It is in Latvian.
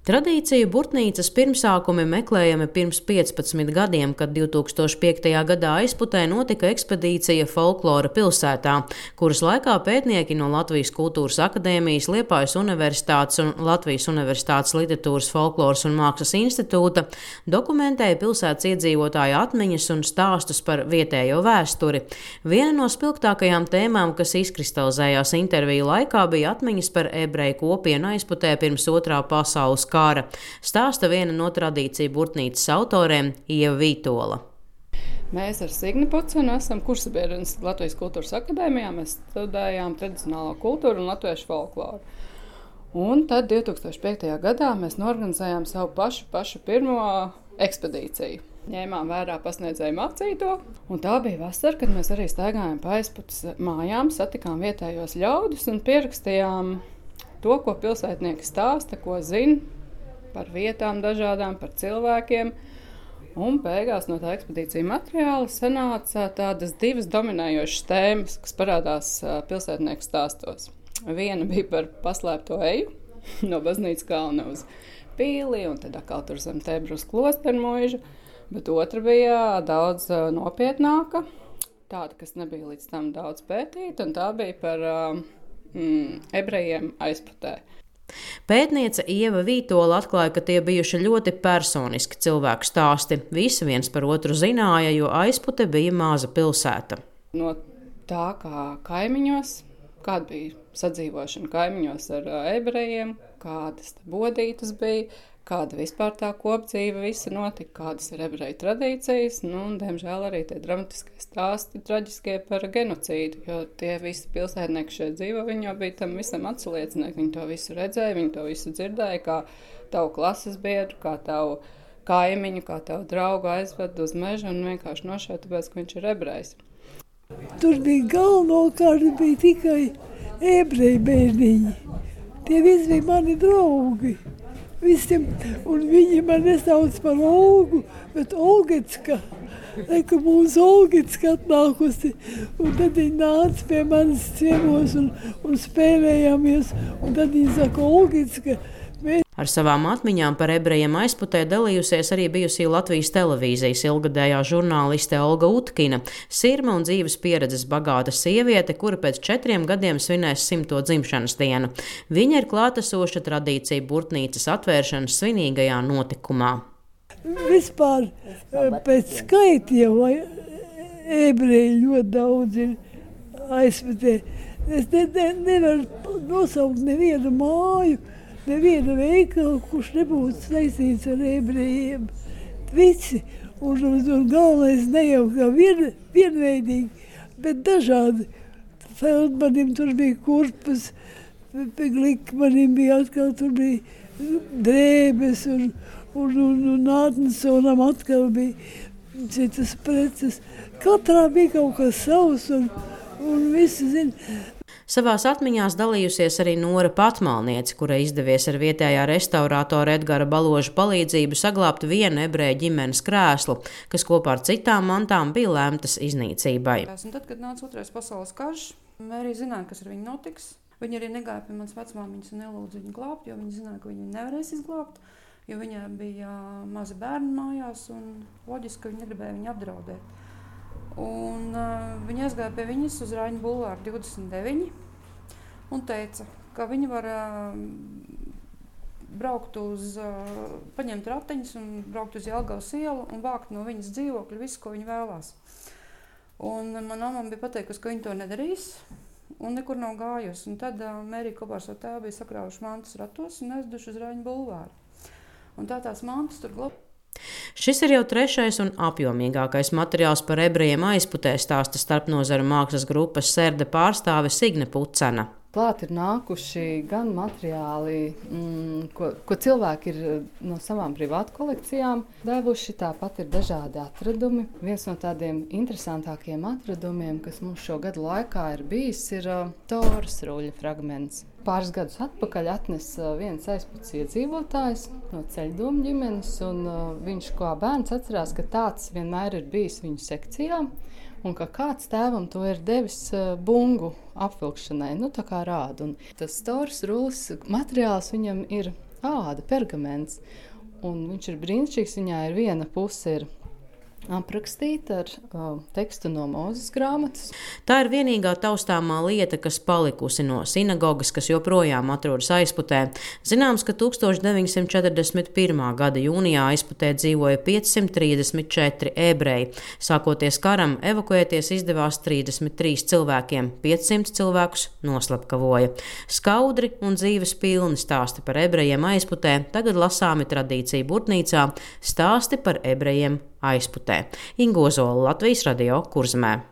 Tradīciju burtnīcas pirmsākumi meklējami pirms 15 gadiem, kad 2005. gadā Aizputē notika ekspedīcija Folklora pilsētā, kuras laikā pētnieki no Latvijas Kultūras akadēmijas, Liepājas Universitātes un Latvijas Universitātes Literatūras, folkloras un mākslas institūta dokumentēja pilsētas iedzīvotāju atmiņas un stāstus par vietējo vēsturi. Viena no spilgtākajām tēmām, kas izkristalizējās interviju laikā, bija atmiņas par ebreju kopienu Aizputē pirms Otrā pasaules kara, stāsta viena no tradīciju burtnīcas autoriem Ieva Vītola. Mēs ar Signi Pucenu esam kursabiedrenes Latvijas Kultūras akadēmijā. Mēs studējām tradicionālo kultūru un latviešu folkloru. Un tad 2005. gadā mēs norganizējām savu pašu pirmo ekspedīciju. Ņēmām vērā pasniedzēju mācīto, un tā bija vasara, kad mēs arī staigājām pa Aizputas mājām, satikām vietējos ļaudis un pierakstījām to, ko pilsētnieki stāsta, ko zina par vietām dažādām, par cilvēkiem. Un beigās no tā ekspedīcija materiāla sanāca tādas divas dominējošas tēmas, kas parādās pilsētnieku stāstos. Viena bija par paslēpto eju no Baznīcas kalna uz pīli, un tad atkal tur zem Tebru uz klostermuižu, bet otra bija daudz nopietnāka, tāda, kas nebija līdz tam daudz pētīta, un tā bija par ebrejiem Aizputē. Pētniece Ieva Vītola atklāja, ka tie bijuši ļoti personiski cilvēku stāsti. Visi viens par otru zināja, jo Aizpute bija maza pilsēta. No tā, kā kaimiņos, kāda bija sadzīvošana kaimiņos ar ebrejiem, kādas bodītas bija, kāda vispār tā kopdzīve visa notika, kādas ir ebreju tradīcijas, un, diemžēl, arī tie dramatiskie stāsti traģiskie par genocīdu, jo tie visi pilsētnieki šeit dzīvo, viņi jau bija tam visam atsliecinieki, viņi to visu redzēja, viņi to visu dzirdēja, kā tavu klases biedru, kā tavu kaimiņu, kā tavu draugu aizved uz mežu un vienkārši nošauja, tāpēc, ka viņš ir ebrejs. Tur bija galvenokārt bija tikai ebreju bērniņi. Tie visi bija mani draugi. Visiem, un viņi man nesauc par Olgu, bet Olgecka. Ka mūsu Olgecka atnākusi, un tad viņi nāca pie manis ciemos un spēlējāmies, un tad viņi saka Olgecka. Ar savām atmiņām par ebrejiem Aizputē dalījusies arī bijusī Latvijas televīzijas ilgadējā žurnāliste Olga Utkina, sirma un dzīves pieredzes bagāta sieviete, kura pēc 4 gadiem svinēs 100. dzimšanas dienu. Viņa ir klātesoša tradīciju burtnīcas atvēršanas svinīgajā notikumā. Vispār pēc skaitiem ebreji ļoti daudz ir Aizputē. Es nevaru nosaukt nevienu māju, nevienu veikalu, kurš nebūtu saistīts ar ebrejiem. Visi, un galvenais ne jau kā vienveidīgi, bet dažādi. Feldmanim tur bija kurpes, Glikmanim bija atkal tur bija drēbes, un Atnesonam atkal bija citas preces. Katrā bija kaut kas savs, un visi zina. Savās atmiņās dalījusies arī Nora Patmalniece, kurai izdevies ar vietējā restaurātora Edgara Baloža palīdzību saglābt vienu ebreju ģimenes krēslu, kas kopā ar citām mantām bija lemtas iznīcībai. Un tad, kad nāca Otrais pasaules karš, Mērija zināja, kas ar viņu notiks. Viņa arī negāja pie manas vecmāmiņas un nelūdza viņu glābt, jo viņa zināja, ka viņa nevarēs izglābt, jo viņai bija mazi bērni mājās un loģiski, ka viņa negribēja viņu apdraudēt. Un viņa aizgāja pie viņas uz Raiņu bulvāru 29 un teica, ka viņa var braukt paņemt ratiņus un braukt uz Jelgavas ielu un vākt no viņas dzīvokļa visu, ko viņa vēlās. Un mana mamma bija pateikusi, ka viņa to nedarīs un nekur nav gājusi. Un tad Mērija kopā ar savu tēvu bija sakrāvuši mantas ratos un aizduši uz Raiņu bulvāru. Un tās mantas tur glabā. Šis ir jau 3. un apjomīgākais materiāls par ebrejiem Aizputē, stāsta starpnozaru mākslas grupas Serde pārstāve Signe Pucena. Klāt ir nākuši gan materiāli, ko cilvēki ir no savām privātu kolekcijām devuši, tāpat ir dažādi atradumi. Viens no tādiem interesantākiem atradumiem, kas mums šo gadu laikā ir bijis, ir Toras ruļļa fragments. Pāris gadus atpakaļ atnesa viens Aizputas iedzīvotājs no Ceļdomu ģimenes, un viņš kā bērns atcerās, ka tāds vienmēr ir bijis viņu sekcijā, un ka kāds tēvam to ir devis bungu apvilkšanai, tā kā rāda. Un tas Toras rullis materiāls viņam ir āda, pergaments. Un viņš ir brīnišķīgs, viņā ir viena puse ir aprakstīta ar tekstu no Mūzes grāmatas. Tā ir vienīgā taustāmā lieta, kas palikusi no sinagogas, kas joprojām atrodas Aizputē. Zināms, ka 1941. gada jūnijā Aizputē dzīvoja 534 ebreji. Sākoties karam, evakuēties izdevās 33 cilvēkiem, 500 cilvēkus noslapkavoja. Skaudri un dzīves pilni stāsti par ebrejiem Aizputē tagad lasāmi tradīciju burtnīcā, stāsti par ebrejiem Aizputē. Inga Ozola, Latvijas radio, Kurzemē.